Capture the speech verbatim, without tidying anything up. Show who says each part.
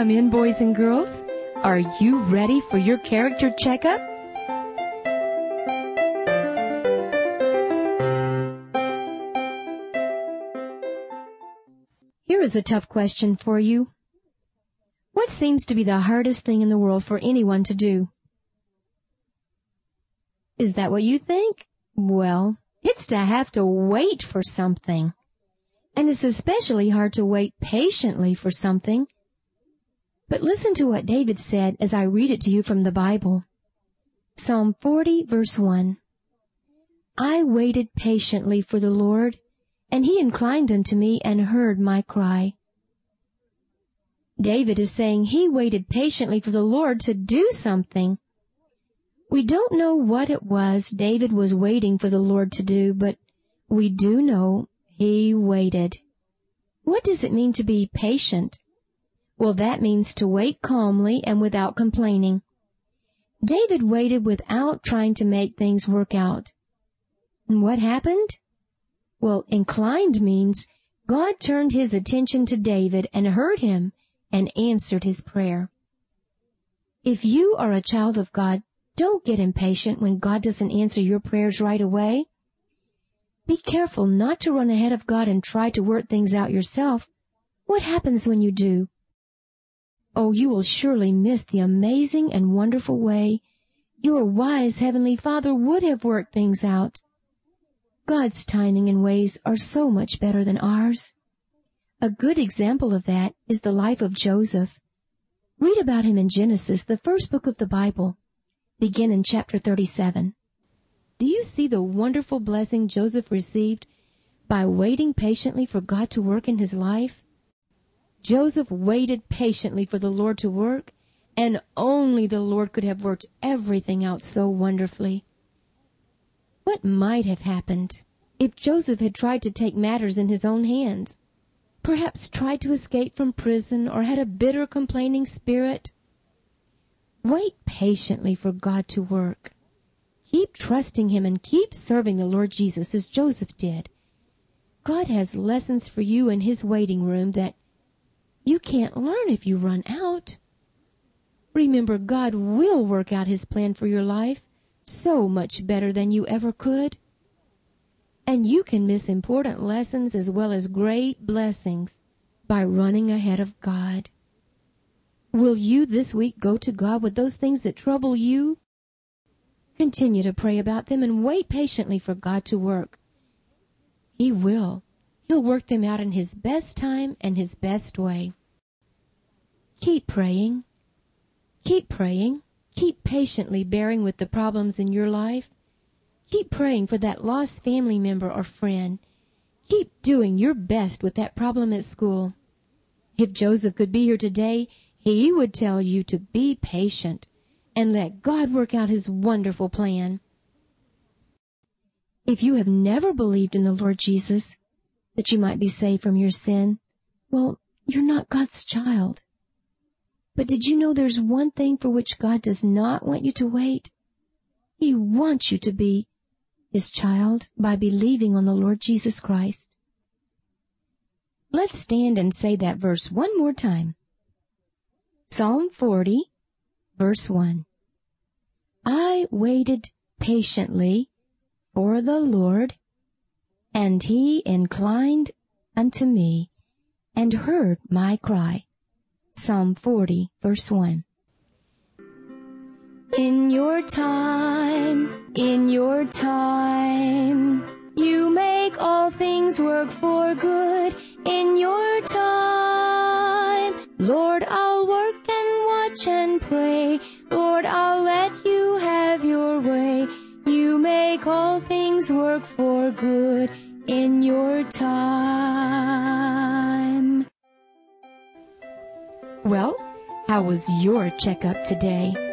Speaker 1: Come in, boys and girls. Are you ready for your character checkup? Here is a tough question for you. What seems to be the hardest thing in the world for anyone to do? Is that what you think? Well, it's to have to wait for something. And it's especially hard to wait patiently for something. But listen to what David said as I read it to you from the Bible. Psalm forty, verse one. I waited patiently for the Lord, and he inclined unto me and heard my cry. David is saying he waited patiently for the Lord to do something. We don't know what it was David was waiting for the Lord to do, but we do know he waited. What does it mean to be patient? Well, that means to wait calmly and without complaining. David waited without trying to make things work out. And what happened? Well, inclined means God turned his attention to David and heard him and answered his prayer. If you are a child of God, don't get impatient when God doesn't answer your prayers right away. Be careful not to run ahead of God and try to work things out yourself. What happens when you do? Oh, you will surely miss the amazing and wonderful way your wise Heavenly Father would have worked things out. God's timing and ways are so much better than ours. A good example of that is the life of Joseph. Read about him in Genesis, the first book of the Bible. Begin in chapter thirty-seven. Do you see the wonderful blessing Joseph received by waiting patiently for God to work in his life? Joseph waited patiently for the Lord to work, and only the Lord could have worked everything out so wonderfully. What might have happened if Joseph had tried to take matters in his own hands? Perhaps tried to escape from prison or had a bitter, complaining spirit? Wait patiently for God to work. Keep trusting him and keep serving the Lord Jesus as Joseph did. God has lessons for you in his waiting room that you can't learn if you run out. Remember, God will work out his plan for your life so much better than you ever could. And you can miss important lessons as well as great blessings by running ahead of God. Will you this week go to God with those things that trouble you? Continue to pray about them and wait patiently for God to work. He will. He'll work them out in his best time and his best way. Keep praying. Keep praying. Keep patiently bearing with the problems in your life. Keep praying for that lost family member or friend. Keep doing your best with that problem at school. If Joseph could be here today, he would tell you to be patient and let God work out his wonderful plan. If you have never believed in the Lord Jesus, that you might be saved from your sin, well, you're not God's child. But did you know there's one thing for which God does not want you to wait? He wants you to be his child by believing on the Lord Jesus Christ. Let's stand and say that verse one more time. Psalm forty, verse one. I waited patiently for the Lord, and he inclined unto me and heard my cry. Psalm forty, verse one. In your time, in your time, you make all things work for good. In your time, Lord, I'll work and watch and pray. Lord, I'll let you have your way. You make all things work for good in your time. Well, how was your checkup today?